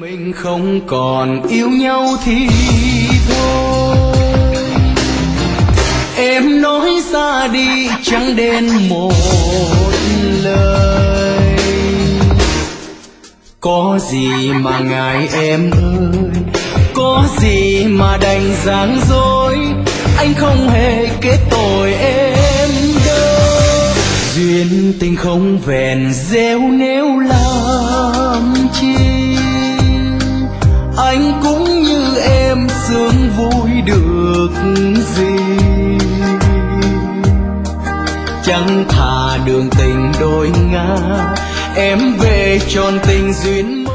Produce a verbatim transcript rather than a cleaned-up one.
mình không còn yêu nhau thì thôi. Em nói ra đi chẳng đến một lời, có gì mà ngại em ơi, có gì mà đành giang dối, anh không hề kết tội em đâu. Duyên tình không vẹn gieo nếu làm chi, anh cũng như em sướng vui được gì. Chẳng thà đường tình đôi ngả, em về tròn tình duyên.